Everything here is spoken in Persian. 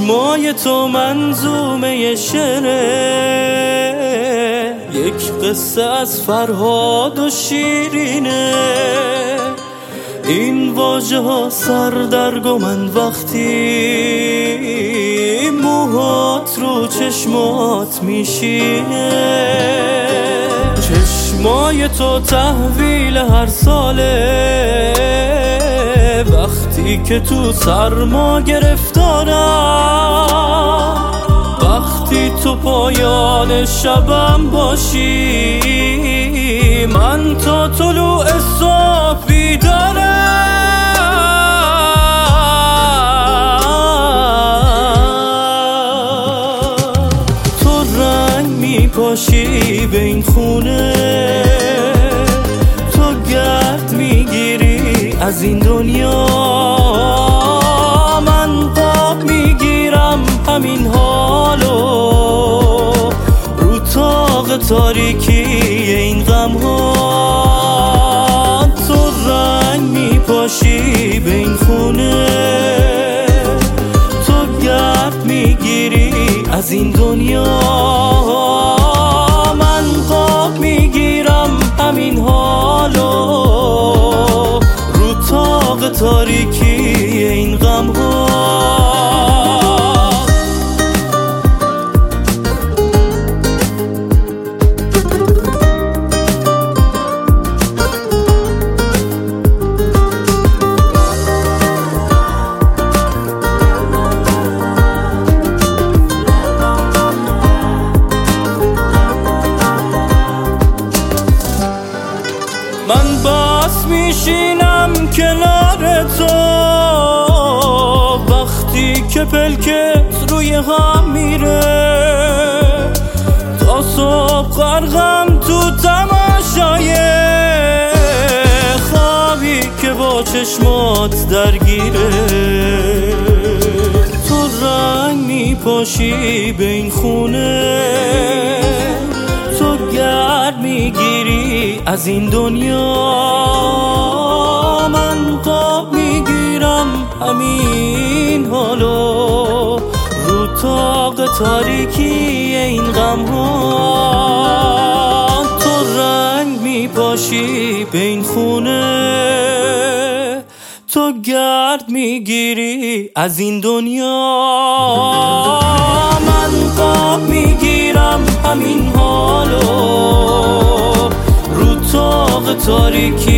چشمای تو منظومه شعره، یک قصه از فرهاد و شیرینه. این واژه ها سردرگمن وقتی موهات رو چشمات میشینه. چشمای تو تحویل هر ساله، وقتی که تو سرما گرفتارم، وقتی تو پایان شبم باشی، من تا طلوع صبح بیدارم. تو رنگ میپاشی به این خونه، تو گرد میگیری از این دنیا، من قاب میگیرم همین حالو رو طاق تاریکی این غم ها. تو رنگ میپاشی به این خونه، تو گرد میگیری از این دنیا، من قاب میگیرم همین حالو رو طاق تاریکی این غم ها. من بس میشینم کنار تو، وقتی که پلکت روی هم میره، تا صبح غرقم تو تماشای خوابی که با چشمات درگیره. تو رنگ میپاشی به این خونه، تو گرد میگیری از این دنیا، من قاب میگیرم همین حالو رو طاق تاریکی این غم ها. تو رنگ میپاشی به این خونه، تو گرد میگیری از این دنیا، من قاب میگیرم همین حالو رو طاق تاریکی